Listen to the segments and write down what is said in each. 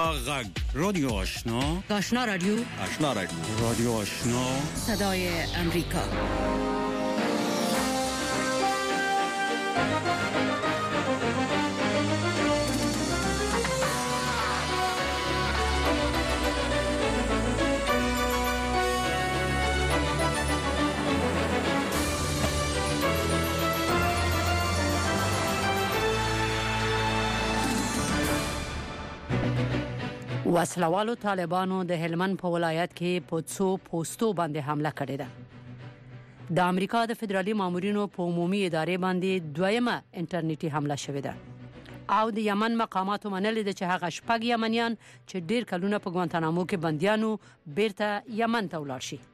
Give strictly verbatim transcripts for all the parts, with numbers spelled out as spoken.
غږ رادیو آشنا آشنا رادیو آشنا رادیو رادیو آشنا صدای امریکا. وسلوالو طالبانو د هلمند په ولایت کې په څو پوسټو باندې حمله کړې ده. د امریکا د فدرالي مامورینو په عمومي ادارې باندې دویمه انټرنیټي حمله شوې ده او د یمن مقاماتو منلي ده چې هغه شپږ یمنیان چې ډیر کلونه په ګوانتانامو کې بنديانو بیرته یمن ته ولاړ شي.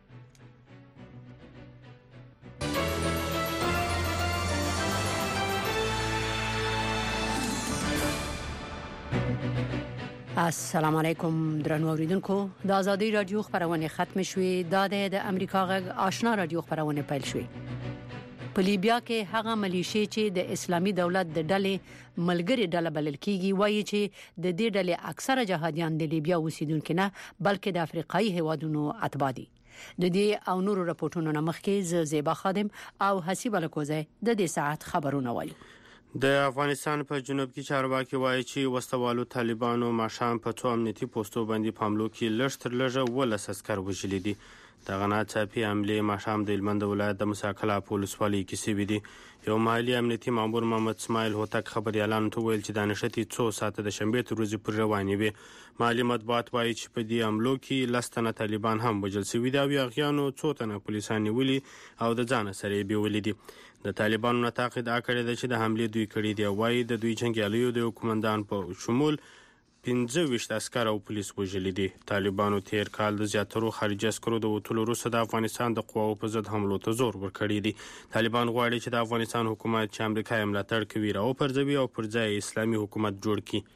السلام علیکم درنو اوریدونکو، د آزادۍ رادیو خبرونه ختم شوې. د د امریکا غږ آشنا رادیو خبرونه پیل شوې. په لیبیا کې هغه ملیشي چې د اسلامي دولت د ډلې ملګری ډله بلل کیږي وایي چې د دې ډلې اکثره جهادیان د لیبیا اوسیدونکو نه بلکې د افریقایي هیوادونو اتباع دي. د دې او نورو راپورټونو نه مخکې ز زیبا خادم او حسیب الکوزه د دې ساعت خبرونه وایي. د افغانستان په جنوب کې چارواکي وایي چې وسوالو طالبانو ماښام په څو امنیتي پوسټو باندې په حملو کې لږ تر لږه ولس عسکر وژلي دي. دغه ناڅاپي حملې ماښام د هلمند ولایت د مساکلا په ولسوالۍ کې شوې دي. یو محلي امنیتي مامور محمد اسماعیل هوتک خبریالانو ته ویل چې دا نښتې څو ساعته د شنبې تر ورځې پورې روانې وې. محلي مطبوعات وایي چې په دې حملو کې لس تنه طالبان هم وژل شوي دي او یاغیانو څو تنه پولیسان نیولي او د ځانه سره یې بیولي دي. د طالبانو نه تاقید کړی دی چې د حملې دوی کړي دي او وایي د دوی جنګیالیو د کومندان په شمول پنځه ویشت عسکر او پولیس وژلي دي. طالبانو تیر کال د زیاترو خارجي عسکرو د وتلو وروسته د افغانستان د قواو په ضد حملو ته زور ورکړی دی. طالبان غواړي چې د افغانستان حکومت چې امریکا یې ملاتړ کوي راوپرځوي او پر ځای اسلامي حکومت جوړ کړي.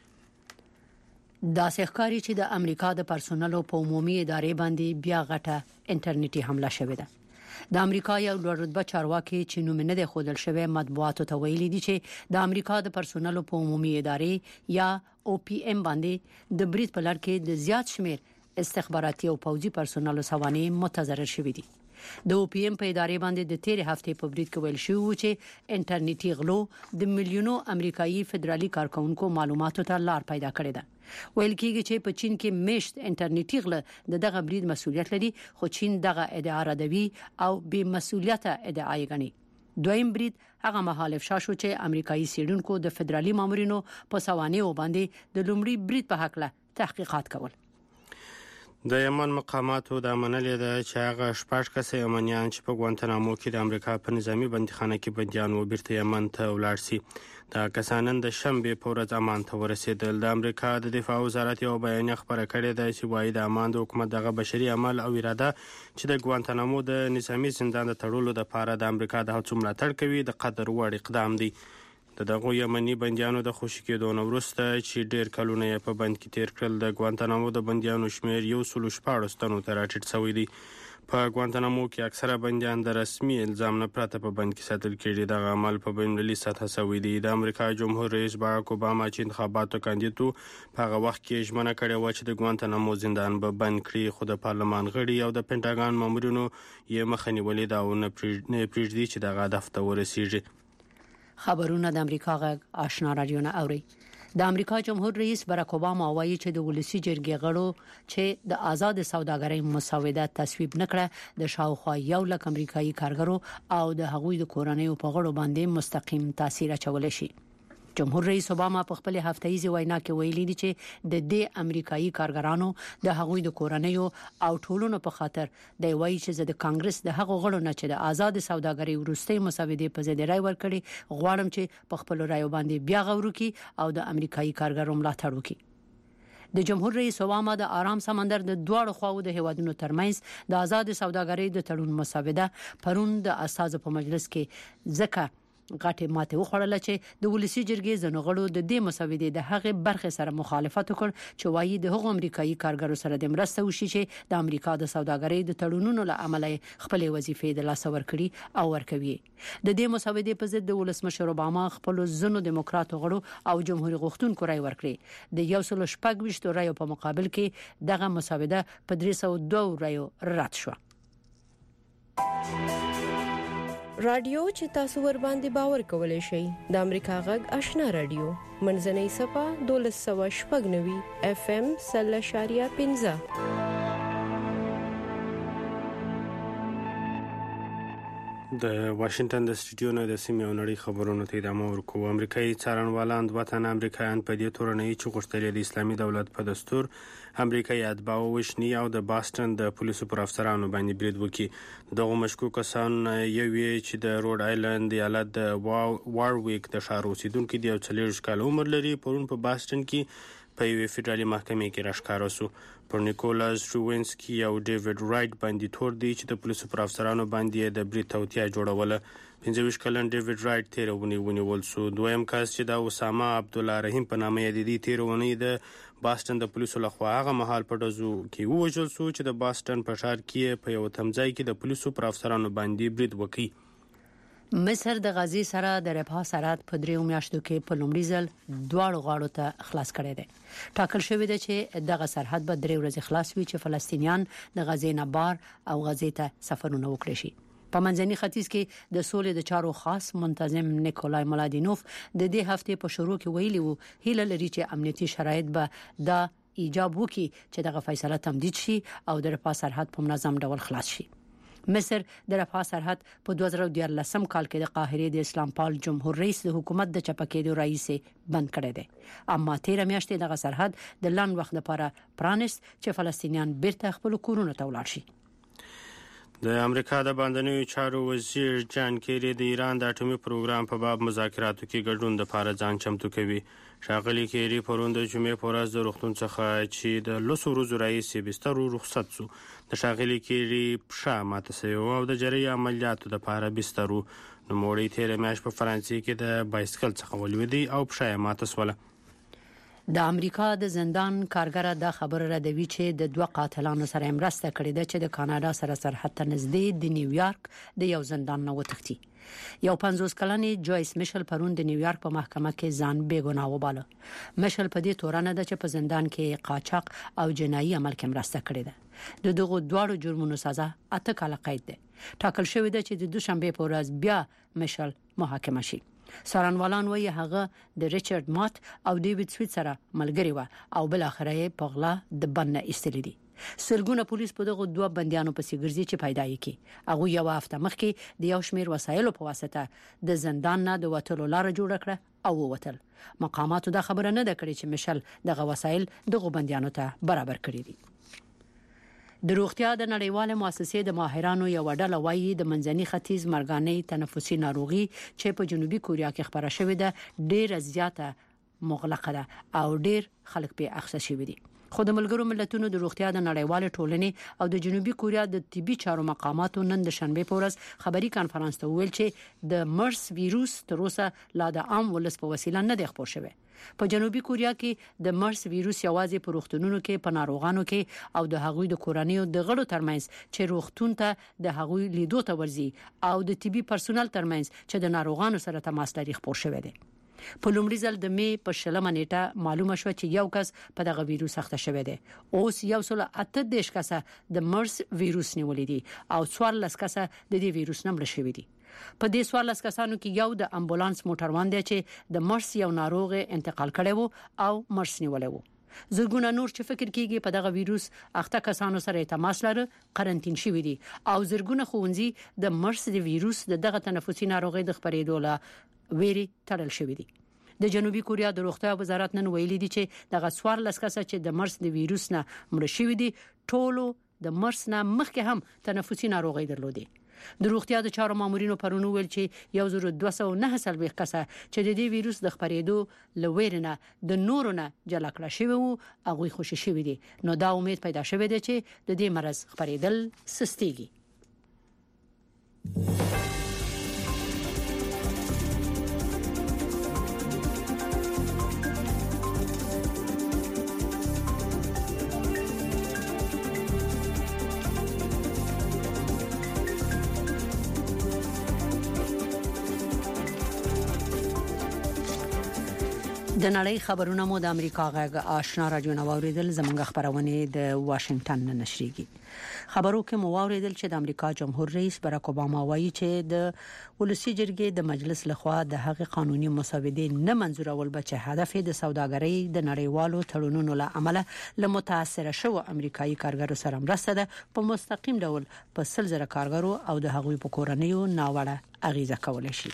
داسې ښکاري چې د امریکا د پرسونلو په عمومي ادارې باندې بیا غټه انټرنیټي حمله شوې ده. د امریکا یو لوړ رتبه چارواکي چې نوم نه دی ښودل شوی مطبوعاتو ته ویلي دي چې د امریکا د پرسونلو په عمومي ادارې یا او پی ایم باندې د برید په لړ کې د زیات شمیر استخباراتي او پوځي پرسونلو سوانې متضرر شوي دي. د او پی ایم په ادارې باندې د تیر هفته په برید کې ویل شوی چې انټرنیټي غلو د میلیونو امریکایي فدرالي کارکونکو معلوماتو ته لار پیدا کړې ده. ویل کېږي چې په چین کې میشت انټرنیټي غله د دغه برید مسؤلیت لري خو چین دغه ادعا ردوي او بې مسؤلیت ادعا یې ګڼي. دویم برید هغه مخالف شاشو چې امریکایي سیډونکو د فدرالي مامورینو په سوانیو باندې د لومړي برید په حق له تحقیقات کول. د یمن مقاماتو د منلې ده چې هغه شپږ کسه یمنیان چې په ګوانتانامو کې د امریکا په نظامی بندیخانه کې بنديان و بیرته یمن ته ولاړ شي. دا کسانن د شنبې په ورځ امان ته ورسېدل. د امریکا د دفاع وزارت یو بیان خبره کړې ده چې وايي د امان د حکومت دغه بشري عمل او اراده چې د ګوانتانامو د نظامی زندان د تړلو لپاره د امریکا د هڅو ملاتړ کوي د قدر وړ اقدام دی. د دغه یمني بنديانو د خوشی کېدو نه وروسته چې ډیر کلونه یې په بند کې تیر کړل د ګوانتانامو د بنديانو شمیر یو سل شپاړس تنو ته راټیټ شوی دی. په ګوانتانامو کې اکثره بنديان د رسمي الزام نه پرته په بند کې ساتل کېږي. دغه عمل په بین‌المللي سطح شوی دی. د امریکا جمهور رئیس باراک اوباما چې انتخاباتو کاندید په هغه وخت کې ژمنه کړې و چې د ګوانتانامو زندان به بند کړي خو د پارلمان غړي او د پینټاګان مامورینو یې مخه نیولې ده او نه پرېږدي چې دغه هدف ته ورسیږي. خبرونه د امریکا غږ آشنا رادیو نه اوري. د امریکا جمهور رئیس باراک اوباما وایي چې د ولسی جرګې غړو چې د آزاد سوداګرۍ مسوده تصویب نکړه د شاوخوا یو لک امریکایي کارګرو او د هغوی د کورنیو په غړو باندې مستقیم تاثیر اچولی شي. جمهور رئیس اوباما په خپل هفتهیزه وینا کې ویلي دي چې د دې امریکایي کارګرانو د هغوی د کورنیو او ټولونو په خاطر د وایي چې د کانګرس د هغو غړو نه چې د آزاد سوداګرۍ وروستۍ مسودې په ضد رای ورکړي غواړم چې په خپل رای باندې بیا غور وکړي او د امریکایي کارګرو ملاتړ وکړي. د جمهور رئیس اوباما د آرام سمندر د دواړو خواو د هیوادونو ترمنځ د آزاد سوداګرۍ د تړون مسوده پرون د اساسو په مجلس کې ځکه غټه ماته وخوړل چې د ولسی جرګې زنغړو د دې مسودې د هغه برخه سره مخالفت وکړ چې وایي د هغو امریکایي کارګرو سره د مرسته وشي چې د امریکا د سوداګرۍ د تړونونو له امله خپل وظیفې د لاس ورکړي او ورکوي. د دې مسودې په ضد د ولسمشر اوباما خپل زنو دیموکراتو غړو او جمهوریت غوښتونکو رای ورکړي. د یو سل شپږ ویشت رایو په مقابل کې دغه مسوده په درې سوه دوه رایو رد شو. رادیو چې تاسو ور باندې باور کولای شئ د امریکا غږ آشنا رادیو منځنۍ صفه دولس سوه شپږ نوي اف ام سل شاریه پنځه. د واشنگټن د سټډیو نه د سیمې او نړۍ خبرونو ته ادامه ورکوو. امریکایي څارنوالان دوه تنه امریکایان په دې تورنۍ چې غوښتل د اسلامي دولت په دستور امریکایي اتباع وشني او د باستن د پولیسو پر افسرانو باندې برید وکړي. دغه مشکوک کسان یو چې د روډ آیلند ایالت د وارویک د ښار اوسیدونکو دی او څلور کال عمر لري، پرون په باستن کې په یوې فدرالي محکمې کې راښکاره شو. پر نیکولاس ټروینسکي او ډیوډ رایټ باندې تور دی چې د پولیسو پر افسرانو باندې د برید توطیه جوړوله. پنځه ویشت کلن ډیوډ رایټ تیر ونی ونیول شو. دویم کس چې د اسامه عبدالله رحیم په نامه یادېدي تیر ونی د باستن د پولیسو لخوا هغه مهال په ډزو کې ووژل شو چې د باستن په ښار کې په یو تمځای کې د پولیسو پر افسرانو باندې برید وکړي. مصر د غزې سره د رفاه سرحد په دریو میاشتو کې په لومړي ځل دواړو غاړو ته خلاص کړی دی. ټاکل شوی دی چې دغه سرحد به درې ورځې خلاص وي چې فلسطینیان د غزې نه بار او غزې ته سفرونه وکړي شي. په منځني ختیځ کې د سولې د چارو خاص منتظم نیکولای ملادینوف د دې هفته په شروع کې ویلي وو هیله لري چې امنیتي شرایط به دا ایجاب وکړي چې دغه فیصله تمدید شي او د رفاه سرحد په منظم ډول خلاص شي. مصر د رفاه سرحد په دوه زره دیارلسم کال کې د قاهره د اسلام پال جمهور رئیس د حکومت د چپکېدو رئیس بند کړی دی. اما تیر میاشتې دغه سرحد د لن وخت لپاره پرانست چې فلسطینیان بیرته خپل کورونو ته ولاړ شي. د امریکا د باندنیو چارو وزیر جان کیری د ایران د اټومي پروګرام په باب مذاکراتو کې ګډون لپاره ځان چمتو کوي. ښاغلي کیری پرون د جمعې په ورځ د روغتون څخه چې د لسو ورځو راهیسې بستر رخصت شو. د ښاغلي کیری پښه ماته شوې او د جراحي عملیاتو لپاره بستر نوموړی تیر میاشت په فرانسې کې د بایسکل څخه ولوېدی او پښه یې ماته شوله. د امریکا د زندان کارګر د خبر ردوي چې د دوه قاتلانو سره مرسته کړې ده چې د کاناډا سره سرحد ته نږدې د نیویارک د یو زندان نه وتښتي. یو پنځوس کلنې جویس میشل پرون د نیویارک په محکمه کې ځان بې ګناه وباله. میشل په دې تورنه ده چې په زندان کې قاچاق او جنایي عمل کې مرسته کړې ده. د دغو دواړو جرمونو سزا اته کاله قید ده. ټاکل شوی ده چې د دوشنبه په ورځ بیا میشل محاکمه شي. څارنوالان وایي هغه د ریچارډ مات او ډیوډ سویټ سره ملګری و او بل اخر یې په غلا د بنه ایستل دي. سرګونه پولیس په دغه دوه بنديانو پسې ګرځي چې پیدا یې کی. هغه یو هفته مخکې د یو شمیر وسایلو په واسطه د زندان نه د وټلو لار جوړ کړه او ووتل. مقاماتو دا خبره نه ده کړې چې میشل دغه وسایل دغه بنديانو ته برابر کړی دي. د روغتیا د نړیواله مؤسسې د ماهرانو یو ډله وایي د منځني ختیځ مرګاني تنفسي ناروغي چې په جنوبي کوریا کې خبره شوې ده ډېر زیاته مغلقه ده او ډېر خلک په اخته شوي دي. خو د ملګرو ملتونو د روغتیا د نړیواله ټولنې او د جنوبي کوریا د طبي چارو مقاماتو نن د شنبه په ورځ خبري کانفرنس ته ویل چې د مرس ویروس تر اوسه لا د عام ولس په وسیله نه دی خپور شوی. په جنوبي کوریا کې د مرس ویروس یوازې په روغتونونو کې په ناروغانو کې او د هغوی د کورنیو د غړو ترمنځ چې روغتون ته د هغوی لیدو ته ورځي او د طبي پرسونل ترمنځ چې د ناروغانو سره تماس لري خپور شوی دی. په لومړي ځل د مې په شلمه نیټه معلومه شو چې یو کس په دغه ویروس اخته شوی دی. اوس یو سل اته دیش کسه د مرس ویروس نیولې دي او څوارلس کسه د دې ویروس نه مړ شوي دي. په دې څوارلس کسانو کې یو د امبولانس موټروان دی چې د مرس یو ناروغ انتقال کړی وو او مرس نیولې وو. زرګونه نور چې فکر کیږي په دغه ویروس اخته کسانو سره تماس لري قرنټین شوي دي او زرګونه ښوونځي د مرس د ویروس د دغه تنفسي ناروغي د خپرېدو له ویري تړل شوی دي. د جنوبي کوریا د روغتیا وزارت نن ویلي دي چې دغه څوارلس کسه چې د مرس د ویروس نه مړ شوي دي ټولو د مرس نه مخکې هم تنفسي ناروغي درلودي. د روغتیا د چارو مامورینو پرونو ویل چې یو زر دوه سوه نهه څلوېښت کسه چې د دې ویروس د خپرېدو لویرنه د نورو نه جلا کړل شوی وو هغه خوشی شوی دي. نو دا امید پیدا شوی دی چې د دې مرض خپرېدل سستيږي. د نړۍ خبرونه مو د امریکا غږ آشنا رادیو نواوریدل زموږ خبرونه د واشنگټن نه نشریږي. خبرو کې مو واوریدل چې د امریکا جمهور رئیس باراک اوباما وایي چې د ولسی جرګې د مجلس لخوا د هغه قانوني مسودې نه منزورول به چې هدف د سوداګرۍ د نړیوالو تړونونو له امله لمتاثر شو امریکایي کارګرو سره مرسته ده په مستقیم ډول په سلزره کارګرو او د هغوی په کورنیو ناوړه اغیزه کولای شي.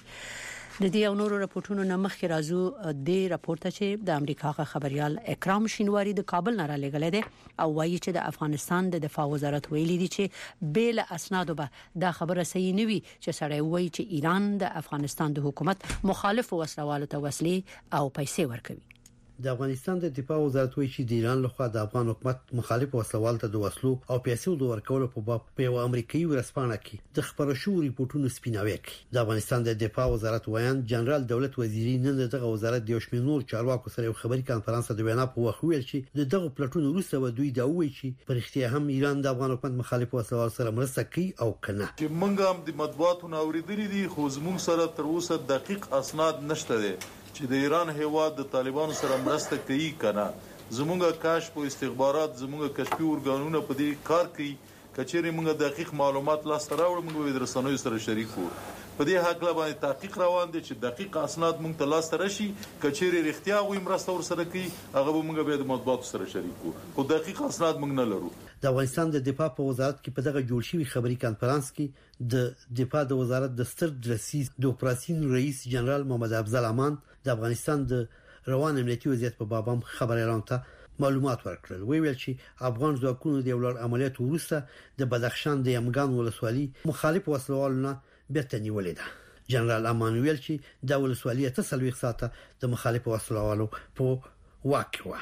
د دې او نورو راپورټونو نه مخکې راځو د راپورته چې د امریکا خبريال اکرام شینواری د کابل نه را لګلې ده او وایي چې د افغانستان د دفاع وزارت ویلي دي چې بیل اسنادو به دا خبره صحیح نه وي چې سړی وایي چې ایران د افغانستان د حکومت مخالف وسلوالو ته وسلې او پیسې ورکوي. د افغانستان د دفاع وزارت وایي چې د ایران لخوا د افغان حکومت مخالف وسلوال ته د وسلو او پیسو د ورکولو په باب په یو امریکایي ورسپانه کې د خبرو شو ریپورتونو سپیناوي کوي. د افغانستان د دفاع وزارت وایي جنرال دولت وزیری نن دغه وزارت د یوشمیر نور چارواکو سره یو خبري کانفرنس د وینا په وخت ویل چې دغه پلاتون وروسته و دوی دا وایي چې په اړتیا هم ایران د افغان حکومت مخالف وسلوال سره مرسته کوي او کنه. چې موږ هم د مطبوعاتو اوریدلې دي خو زموږ سره تر اوسه دقیق اسناد نشته دي چې د ایران هیواد د طالبانو سره مرسته کوي کنه. زموږه کشف او استخبارات زموږه کشفي ورګانونه په دې کار کوي. کچېرې موږ دقیق معلومات لاسته راوړو موږ د رسنیو سره شریکو. په دې حق لا باندې تحقیق روان دي چې دقیق اسناد موږ ته لاسته راشي. کچېرې رښتیا وي مرسته ور سره کوي هغه به موږ به د مطبوعاتو سره شریکو. خو دقیق اسناد موږ نه لرو. د افغانستان د دفاع په وزارت کې په دغه جوړ شوی خبري کانفرنس کې د دفاع د وزارت د ستر رئیس د اپراسیون رئیس جنرال محمد افضل امان د افغانستان د روان امنیتي وضعیت په باب هم خبريالانو ته معلومات ورکړل. وی ویل چې افغان ځواکونو د ولر عملیات وروسته د بدخشان د یمګان ولسوالۍ مخالف وسلوالونه بیرته نیولې ده. جنرال امان ویل چې د ولسوالۍ ته سلويخ ساته د مخالف وسلوالو په واقع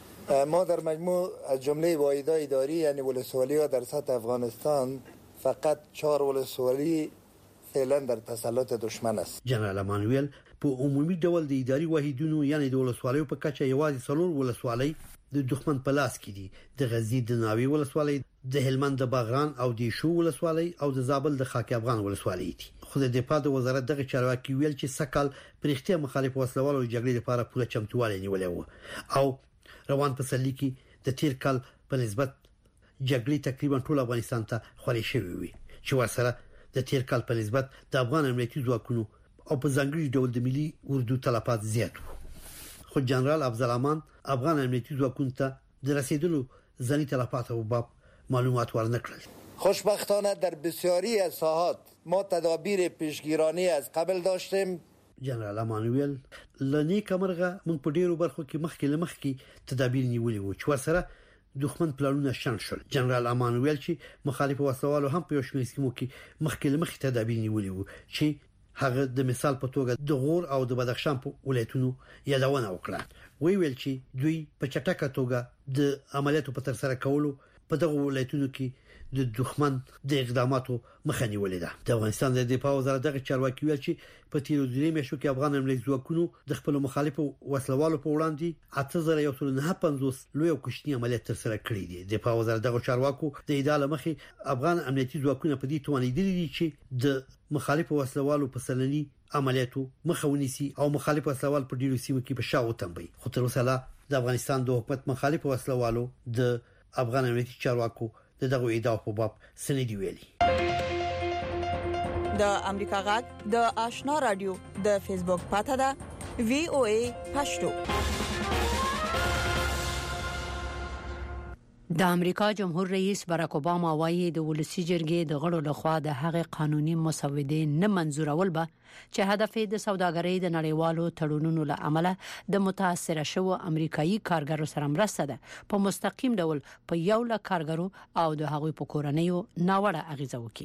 ما در مجموع از جمله واحدهای اداری یعنی ولسوالی‌ها در سطح افغانستان فقط چهار ولسوالی فعلا در تسلط دشمن است. جنرال امانویل په عمومي ډول د اداري واحدونو یعنی د ولسوالیو په کچه یوازې څلور ولسوالۍ د دښمن په لاس کې دي. د غزنی د ناوی ولسوالۍ، د هلمند د باغران او د شو ولسوالۍ او د زابل د خاک افغان ولسوالۍ دي. خو د دفاع د وزارت دغه چارواکي ویل چې سکهال پرختیا مخالف وسلوالو جګړې لپاره پوره چمتووالی نیولې و او روان پسلی کې د تیر کال په نسبت جګړې تقریبا ټول افغانستان ته خوري شوی وي چې ورسره د تیر کال په نسبت د افغان امنیتي ځواکونو او په ځانګړي ډول د ملي اردو تلفات زیات وو. خو جنرال افضل امان افغان امنیتي ځواکونو ته د رسیدلو ځنی تلفات او باب معلومات ورنکړل. خوشبختانه در بسیاری از ساحات ما تدابیر پیشگیرانه از قبل داشتیم. جنرال امانویل لنی کمرغه مونږ په ډیرو برخو کې مخکې لمخکې تدابیر نیولې وو چې ورسره دښمن پلانونه شنډ شول. جنرال امانویل چې مخالف وسلوالو هم په یو شمېر سیمو کې مخکې لمخکې تدابیر نیولې وو چې هغه د مثال په توګه د غور او د بدخشان په ولایتونو یادونه وکړه. وی ویل چې دوی په چټکه توګه د عملیاتو په تر سره کولو په دغه ولایتونو کې د دښمن د اقداماتو مخه نیولې ده. د افغانستان د دفاع وزارت دغه چارواکي ویل چې په تیرو درې میاشتو کې افغان امنیتي ځواکونو د خپل مخالفو وسلوالو په وړاندې اته زره یو سل نه پنځوس لوی او کوچني عملیات تر سره کړي دي. د دفاع وزارت دغه چارواکو د ادعا مخې افغان امنیتي ځواکونه په دې توانیدلي دي چې د مخالفو وسلوالو په سلني عملیاتو مخه ونیسي او مخالف وسلوال په ډیرو سیمو کې په شاو تنبي. خو تر اوسه لا د افغانستان د حکومت مخالف وسلوالو د افغان امنیتي چارواکو دغه ادعا په باب سندي ویلي. د امریکا غږ د آشنا رادیو د فیسبوک پاته ده وی او ای پښتو. د امریکا جمهور رئیس باراک اوباما وایي د ولسی جرګې د غړو لخوا د هغه قانوني مسودې نه منزورول به چې هدف د سوداګرۍ د نړیوالو تړونونو له امله د متاثر شو امریکایي کارګرو سره مرسته ده په مستقیم ډول په یو لک کارګرو او د هغوی په کورنیو ناوړه اغیزه وکړي.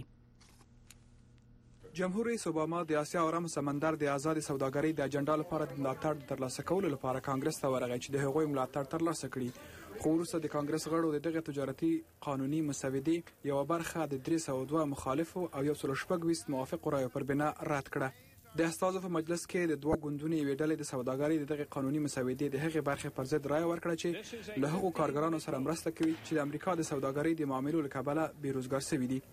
جمهور رئیس اوباما د آسیا او آرام سمندر د آزاد سوداګرۍ د اجنډا لپاره د ملاتړ ترلاسه کولو لپاره کانګرس ته ورغی چې د هغوی ملاتړ ترلاسه کړي. خو وروسته د کانګرس غړو د دغه تجارتي قانوني مسودې یو برخه د درې سوه دوه مخالفو او یو سل شپږ ویشت موافقو رایو پر بنا رد کړه. د استازو په مجلس کې د دوه ګوندونو یوې ډلې د سوداګرۍ د دغه قانوني مسودې د هغې برخې پر ضد رایه ورکړه چې له هغو کارګرانو سره مرسته کوي چې د امریکا د سوداګرۍ د معاملو له کبله بېروزګار شوي دي.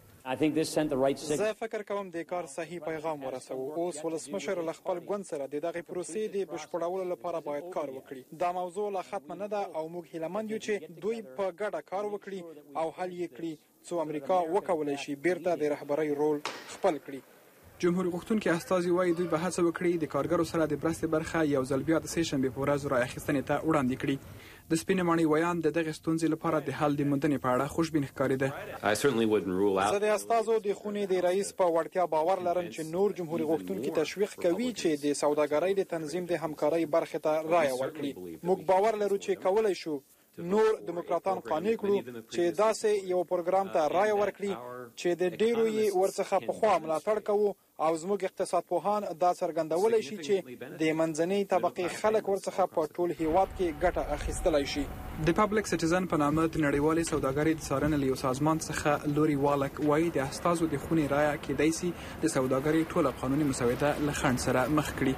زه فکر کوم د کار صحیح پیغام ورسوو. اوس ولسمشر له خپل ګوند سره د دغه پروسې د بشپړولو لپاره باید کار وکړي. دا موضوع لا ختمه نه ده او موږ هیلهمند یو چې دوی په ګډه کار وکړي او حل یې کړي څو امریکا وکولای شي بیرته د رهبرۍ رول خپل کړي. جمهور غوښتونکي استازي وایي دوی به هڅه وکړي د کارګرو سره د مرستې برخه یو ځل بیا د سې شنبې په ورځ رایه اخیستنې ته وړاندې کړي. د سپینې ماڼۍ ویان د دغې ستونزې لپاره د حل د موندنې په اړه خوشبین ښکارېده. زه د استازو د خونې د رئیس په وړتیا باور لرم چې نور جمهور غوښتونکي تشویق کوي چې د سوداګرۍ د تنظیم د همکارۍ برخې ته رایه ورکړي. موږ باور لرو چې کولای شو نور دیموکراتان قانع کړو چې داسې یو پروګرام ته رایه ورکړي چې د ډیرو یې ورڅخه پخوا ملاتړ کوو او زموږ اقتصاد پوهان دا څرګندولی شي چې د منځنۍ طبقې خلک ورڅخه په ټول هیواد کې ګټه اخیستلی شي. د پبلک سټیزن په نامه د نړیوالې سوداګرۍ د څارنې له یو سازمان څخه لوري والک وایي د استازو د خونې رایه کیدای شي د سوداګرۍ ټوله قانوني مسوده له خنډ سره مخ کړي.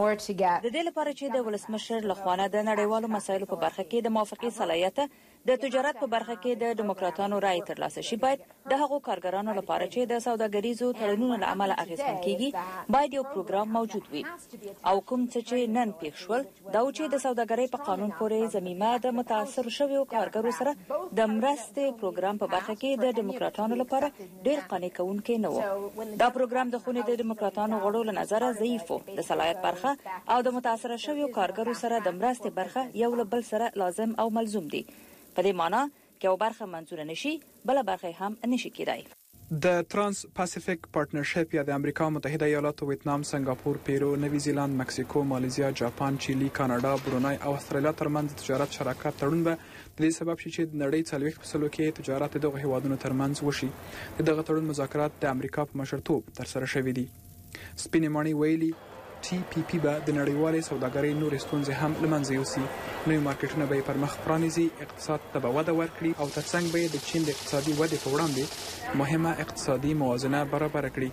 د دې لپاره چې د ولسمشر له خوا د نړیوالو مسایلو په برخه کې د موافقې صلاحیت د تجارت په برخه کې د دیموکراتانو رائے ترلاسه شي، باید د هغو کارګرانو لپاره چې د سوداګریزو تړونونو له امله اغیزمن کیږي باید یو پروګرام موجود وي. او کوم څه چې نن پیښ شول دا و چې د سوداګرۍ په قانون پورې ضمیمه د متاثر شویو کارګرو سره د مرستې پروګرام په برخه کې د دیموکراتانو لپاره ډېر قانع کوونکی نه و. دا پروګرام د خونې د دیموکراتانو غړو له نظره ضعیف و. د صلاحیت برخه او د متاثر شویو کارګرو سره د مرستې برخه یو له بل سره لازم او ملزوم دي. په دې معنی کې یو برخه منظور نشي بل برخه هم نشي کېدای. د ترانس پاسفیک پارتنرشپ یا د امریکا متحده ایالاتو، ویتنام، سنگاپور، پیرو، نوی زیلاند، مکسیکو، مالیزیا، جاپان، چیلی، کاناډا، برونای او استرالیا ترمنځ تجارت شراکت تړون به د دې سبب شي چې د نړۍ څلوېښت فیصدو کې تجارت دغه هیوادونو ترمنځ وشي. دغه تړون مذاکرات د امریکا په مشرتوب ترسره شوي دي. سپینې ماڼۍ ویلي ټي پی پی به د نړیوالې سوداګرۍ نورې ستونزې هم له منځه یوسي. نوي مارکیټونه به یې پر مخ پرانیزي، اقتصاد ته به وده ورکړي او ترڅنګ به یې د چین د اقتصادي ودې په وړاندې مهمه اقتصادي موازنه برابره کړي.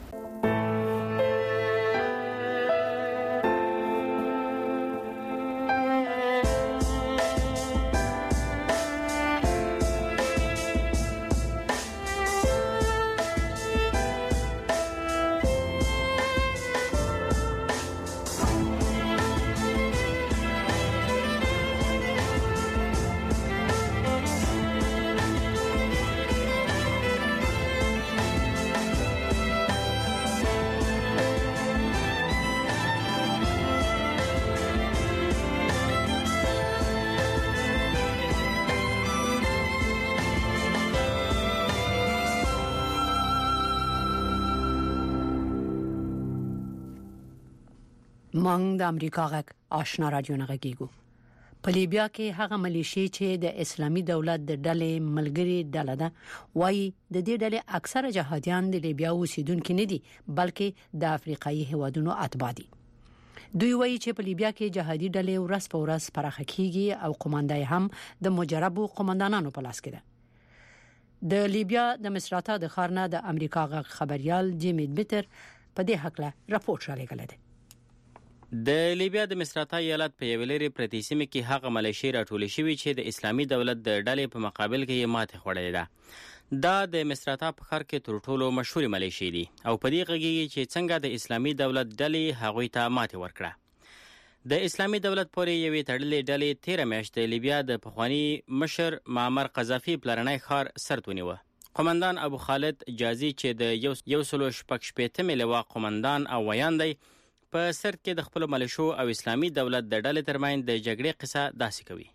مونږ د امریکا غږ آشنا رادیو نه غږیږو. په لیبیا کې هغه ملیشي چې د اسلامي دولت د ډلې ملګری ډله ده وایي د دې ډلې اکثره جهادیان د لیبیا اوسیدونکو نه دي بلکې د افریقایي هیوادونو اتباع دي. دوی وایي چې په لیبیا کې جهادي ډلې ورځ په ورځ پراخه کیږي او قومندای هم د مجربو قومندانانو په لاس کې ده. د لیبیا د مصراتا د خارنه د امریکا غږ خبريال جیمی بیتر په دې حق له راپورټ را لګل دی. د لیبیا د مصراتا ایالت په یو لري پرتی سیمه کې هغه ملیشي راټولې شوې چې د اسلامي دولت د ډلې په مقابل کې یې ماته خوړلې ده. دا د مصراتا په ښار کې تر ټولو مشهور ملیشي دي او په دې غږیږي چې څنګه د اسلامي دولت ډلې هغوی ته ماته ورکړه. د اسلامي دولت پورې یوې تړلې ډلې تیره میاشت د لیبیا د پخوانی مشر معمر قذافي پلرنی ښار سرت ونیوه. قومندان ابو خالد جازي چې د یو سلو شپږ شپېتمې لواء قومندان او ویان دی په سرت کې د خپل ملیشو او اسلامي دولت د ډلې ترمنځ د جګړې قصه داسې کوي.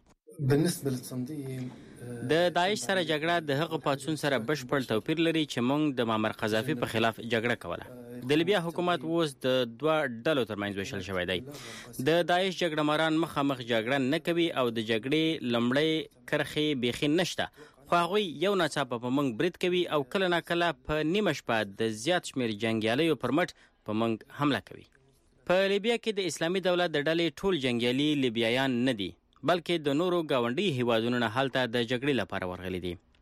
د داعش سره جګړه د هغه پاتون سره بشپړ توپیر لري چې موږ د معمر قذافي په خلاف جګړه کوله. د لیبیا حکومت اوس د دوه ډلو ترمنځ وشل شوی دی. د داعش جګړه ماران مخامخ جګړه نه کوي او د جګړې لمړی کرخې بیخي نشته، خو هغوی یو ناڅاپه په موږ برید کوي او کله ناکله په نیمه شپه د زیات شمېر جنګیالیو پر مټ په موږ حمله کوي. په لیبیا کې د اسلامي دولت د ډلې ټول جنگیالي لیبیایان نه دي بلکې د نورو گاونډي هیوادونو نه هلته د جګړې لپاره ورغلي دي.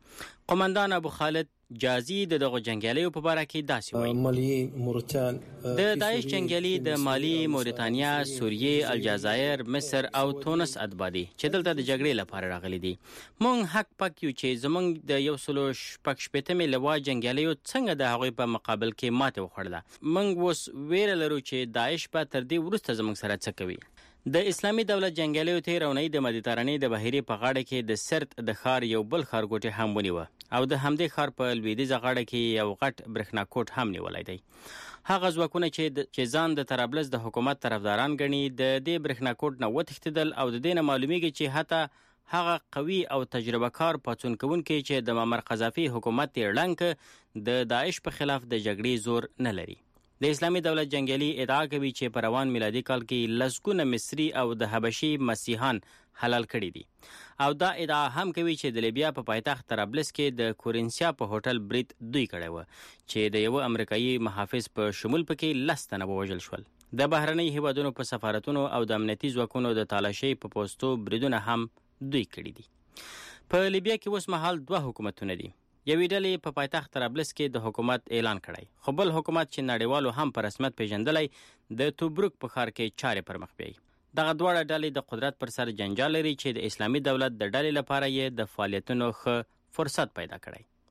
قومندان ابو خالد جازي د دغه جنگیالیو په اړه کې داسې وایي: مالی موريتان د داعش جنگیالي د مالی، موريتانیا، سوریه، الجزایر، مصر او تونس اتبادي چې دلته د جګړې لپاره راغلي دي. مونږ حق پک یو چې زمونږ د یو سلو شپږ شپېتمې لوا جنگیالیو څنګه د هغوی په مقابل کې ماته وخوړله. مونږ اوس ویره لرو چې داعش به تر دې وروسته زمونږ سره څه کوي. د اسلامي دولت جنگیالیو تیر اونۍ د مدیترانې د بحیرې په غاړه کې د سرت د ښار یو بل ښارګوټی هم ونیوه او د همدې ښار په لویدیځه غاړه کې یو غټ برېښناکوټ هم نیولی دی. هغه ځواکونه چې ځان د طرابلس د حکومت طرفداران ګڼي د دې برېښناکوټ نه وتښتېدل او د دې نه معلومیږي چې حتی هغه قوي او تجربه کار پاڅون کوونکي چې د معمر قذافي حکومت یې ړنګ د داعش په خلاف د جګړې زور نه لري. د اسلامي دولت جنگیالي ادعا کوي چې په روان میلادي کال کې لسګونه مصري او د حبشي مسیحان حلال کړي دي او دا ادعا هم کوي چې د لیبیا په پایتخت طرابلس کې د کورنسیا په هوټل برید دوی کړی و چې د یو امریکایي محافظ په شمول پکې لس تنه ووژل شول. د بهرنۍ هیوادونو په سفارتونو او د امنیتي ځواکونو د تالاشۍ په پوستو بریدونه هم دوی کړي دي. په لیبیا کې اوس مهال دوه حکومتونه دي. یوې ډلې په پایتخت طرابلس کې د حکومت اعلان کړی، خو بل حکومت چې نړیوالو هم په رسمیت پیژندلی د توبروک په ښار کې چارې پر مخ بیایي. دغه دواړه ډلې د قدرت پر سر جنجال لري چې د اسلامي دولت د ډلې لپاره یې د فعالیتونو ښه فرصت پیدا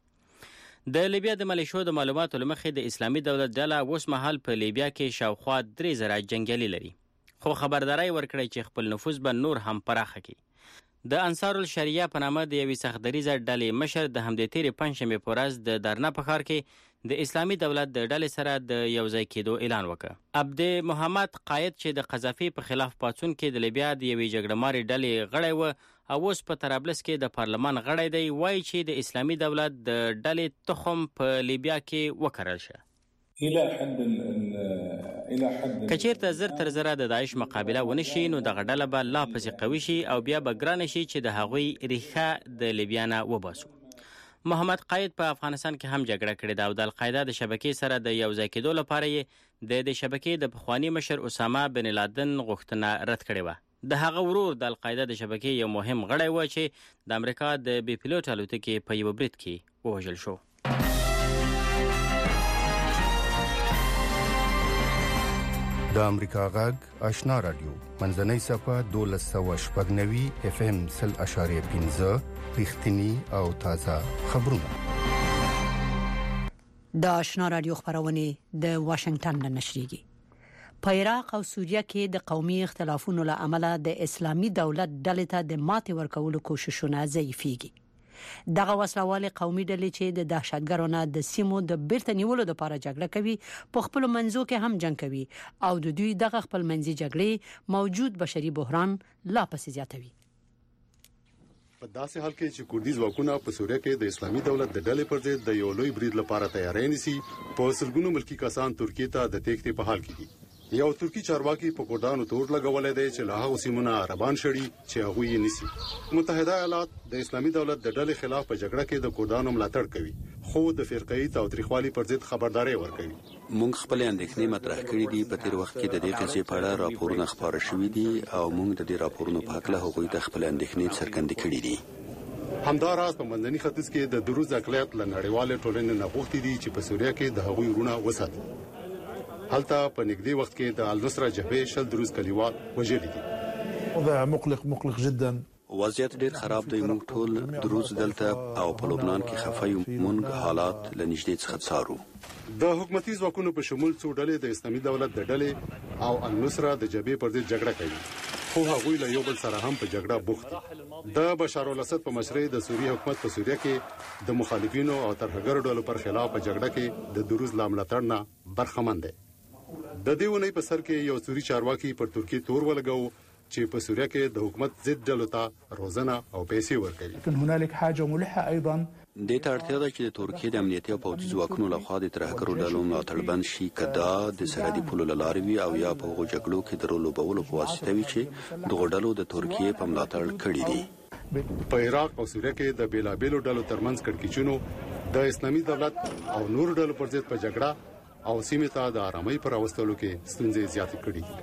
کړی. د لیبیا د ملیشو د معلوماتو له مخې د اسلامي دولت ډله اوس مهال په لیبیا کې شاوخوا درې زره جنګیالي لري، خو خبرداری ورکړی چې خپل نفوذ به نور هم پراخه کړي. د انصار الشریعه په نامه د یوې سختدریزه ډلې مشر د همدې تیرې پنجشنبې په ورځ د درنا په ښار کې د اسلامي دولت د ډلې سره د یوځای کېدو اعلان وکړ. عبد محمد قاید چې د قذافي په خلاف پاڅون کې د لیبیا د یوې جګړهمارې ډلې غړی و او اوس په طرابلس کې د پارلمان غړی دی، وایي چې د اسلامي دولت د ډلې تخم په لیبیا کې وکرل شه. کچیرته زر تر زره د داعش مقابله ونشي نو دغه ډله به لا پسې قوي شي او بیا به ګرانه شي چې د هغوی ریښه د لیبیا نه وباسو. محمد قاید په افغانستان کې هم جګړه کړې ده او د القاعده د شبکې سره د یوځای کېدو لپاره یې د دې شبکې د پخواني مشر اسامه بن لادن غوښتنه رد کړې وه. د هغه ورور د القاعده د شبکې یو مهم غړی و چې د امریکا د بي پیلوټ الوتکې په یو برید کې ووژل شو. د امریکا غږ آشنا رادیو منځنۍ صفه دولس سوه شپږ نوي اف ام سل اشاریه پنځه رښتینی او تازه خبرونه. د آشنا رادیو خبرونه د واشنگټن نه نشریږي. په عراق او سوریه کې د قومي اختلافونو له امله د اسلامي دولت ډلې ته د ماتې ورکولو کوششونه ضعیفېږي. دغه وسلوالې قومي ډلې چې د دهشتګرانو د سیمو د بیرته نیولو لپاره جګړه کوي په خپل منځو کې هم جنگ کوي او د دوی دغه خپل منځي جګړې موجود بشري بحران لا پسې زیاتوي. په داسې حال کې چې کوردي ځواکونه په سوریه کې د اسلامي دولت د ډلې پر ضد د یو لوی برید لپاره تیاری نیسي، په سلګونو ملکی کسان ترکیه ته د تېښتې په حال کې دي. یو ترکی چارواکي په کوردانو تور لګولې دی چې له هغه سیمونه عربان شړي چې هغه یې نیسي. متحده ایالات د اسلامي دولت د ډلې خلاف په جګړه کې د کوردانو ملاتړ کوي، خو د فرقه‌ای تاوتریخوالي پر ضد خبرداري ورکوي. مونږ خپل اندېښنې مطرح کړې دي. په تیر وخت کې د دې قضیې په اړه راپورونه خپاره شوي دي او مونږ د دې راپورونو په هکله هغوی ته خپل اندېښنې څرګندې کړې دي. همداراز په منځني ختیځ کې د دروز اقلیت له نړیوالې ټولنې نه غوښتي دي چې په سوریه کې د هغوی ورونه وساتي. هلته په نږدې وخت کې د النصره جبهې شل دروز کلیوال وژلي دي. وضع مقلق مقلق جدا. وضعیت ډیر خراب دی. موږ ټول دروز دلته او په لبنان کې خفه یو. موږ حالات له نږدې څخه څارو. د حکومتي ځواکونو په شمول څو ډلې د اسلامي دولت د ډلې او النصره د جبهې پر ضد جګړه کوي، خو هغوی له یو بل سره هم په جګړه بوخت دي. د بشار الاسد په مشرۍ د سوریه حکومت په سوریه کې د مخالفینو او ترهګرو ډلو پر خلاف په جګړه کې د دروز لا ملاتړ نه برخمن دی. د دې ونې په سر کې یو سوري چارواکي پر ترکیه تور ولګاو چې په سوریه کې د حکومت ضد ډلو ته روزنه او پیسې ورکوي. لكن هنالك حاجه ملحه ايضا د ته اړتیا ده چې د ترکیه د امنیتي او پوځي ځواکونو لخوا د ترهګرو ډلو ملاتړ بند شي، کدا د سرحدي پولو له لارې وي او یا په هغو جګړو کې د رول لوبولو په واسطه وي چې دغو ډلو د ترکیه په ملاتړ کړي دي. په عراق او سوریه کې د بیلابیلو ډلو ترمنځ کړکېچونو د اسلامي دولت او نور ډلو پر ضد په جګړه او سیمې ته د آرامۍ پر راوستلو کې ستونزې زیاتې کړي دي.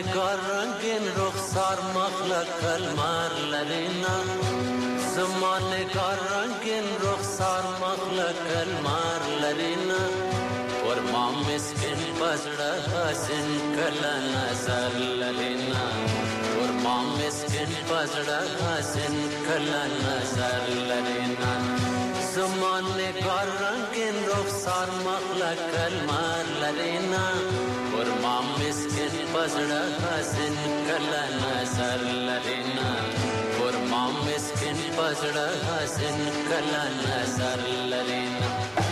نگار رنگین رخسار مخلق کلمار لرینا زما نگار رنگین رخسار مخلق کلمار لرینا ور ما مسکین پزړه حسین کلا نظر لرینا ور ما مسکین پزړه حسین کلا نظر لرینا زما نگار رنگین رخسار مخلق کلمار لرینا ور ما مسکین پزړه حسین کلا نظر لرینا ور ما مسکین پزړه حسین کلا نظر لرینا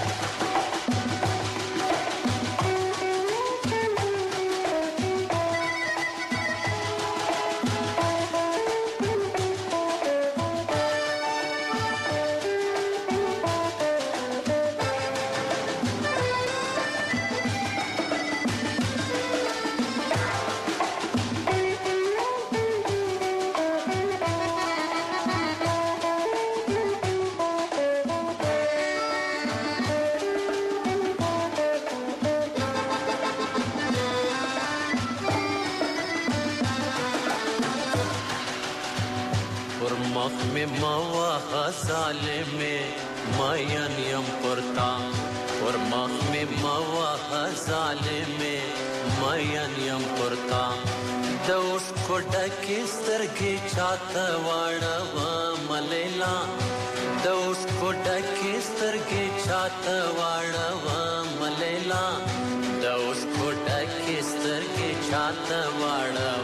ظالمه ماین یم پرتا ور مخ می موه ظالمه ماین یم پرتا دوس کوټه کې سترګې چاته واړه ملیلا دوس کوټه کې سترګې چاته واړه ملیلا دوس کوټه کې سترګې چاته واړه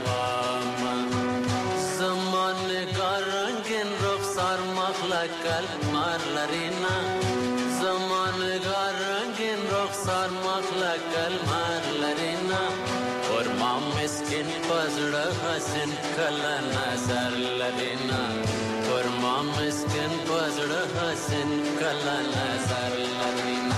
زمان ګرنګن رخسار مخلق کلمار لرینا زمان ګرنګن رخسار مخلق کلمار لرینا اور ما مسکین پزړه حسین کلا نظر لرینا اور ما مسکین پزړه حسین کلا نظر لرینا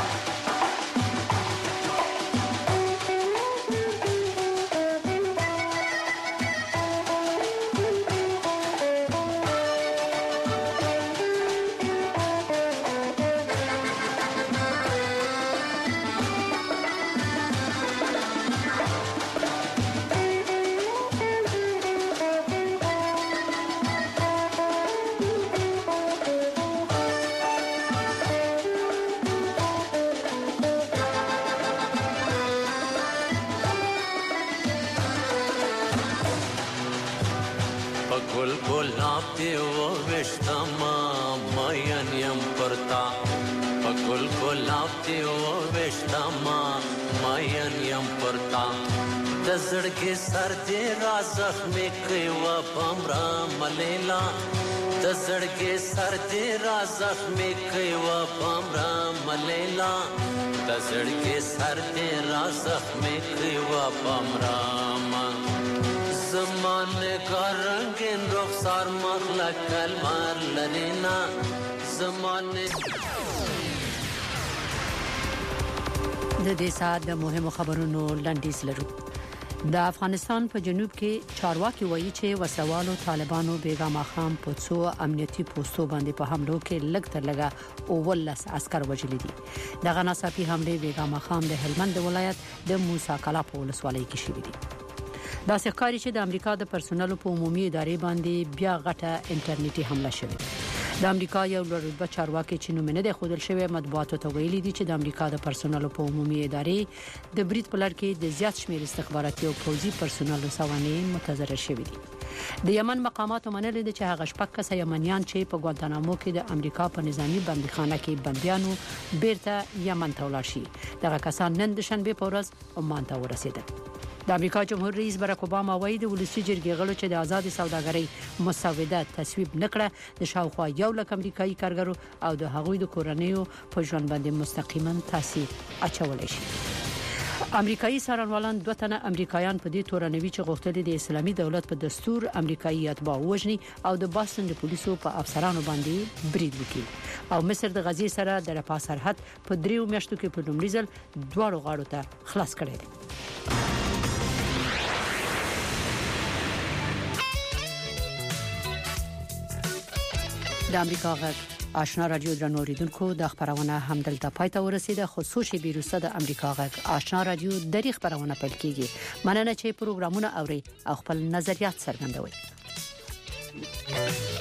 زړګي سر دې را زخمي کوي و پمرا ملیلا د زړګي سر دې را زخمي کوي و پمرا ملیلا د زړګي سر دې را زخمي کوي و پمرا زمانه ګرنګن رخسار مخلق کلمار لرینا زمانه د دې سات د مهمو خبرونو لنډیز لرو د افغانستان په جنوب کې چارواکي وایي چې وسوالو طالبانو بیګا ماخام په څو امنیتي پوسټو باندې په حملو کې لږ تر لږه اولس عسكر وژل دي دغه ناڅاپي حمله بیګا ماخام د هلمند ولایت د موسی کلا په ولسوالۍ کې شوې دي دا ښکاري چې د امریکا د پرسونل په عمومي ادارې باندې بیا غټه انټرنیټي حمله شوې د امریکا یو لوړ چارواکي چې نوم نه دی خودل شوی مطبوعاتو ته ویلي دي چې د امریکا د پرسونل په عمومي ادارې د بریټ پلر کې د زیات شمېر استخباراتي او پوځي پرسونل سوانې متضرر شوي دي د یمن مقاماتو منلي دي چې هغه شپږ کسه یمنیان چې په ګوانتانامو کې د امریکا په نظامی بندیخانه کې بنديانو بیرته یمن ته ولاړ شي دغه کسان نن د شنبه په ورځ عمان ته ورسېدل د امریکا جمهور رئیس باراک اوباما وایي د ولسی جرګې غړو چې د آزاد سوداګرۍ مسوده تصویب نکړه د شاوخوا یو لک امریکایي کارګرو او د هغوی د کورنیو په ژوند باندې مستقیما تاثیر اچولی شي امریکایي څارنوالان دوه تنه امریکایان په دې تورنوي چې غوښتل د اسلامي دولت په دستور امریکایي اتباع وژني او د باستن د پولیسو په افسرانو باندې برید وکړي او مصر د غزې سره د رفاه سرحد په دریو میاشتو کې په لومړي ځل دواړو غاړو ته خلاص کړی دی د امریکا غږ آشنا رادیو درنوریدونکو د خبرونه همدلته پاتې ورسیده. خصوصي بیروسه د امریکا غږ آشنا رادیو د خبرونه پیل کیږي. مننه چې پروګرامونه اوري او خپل نظریات څرګندوي.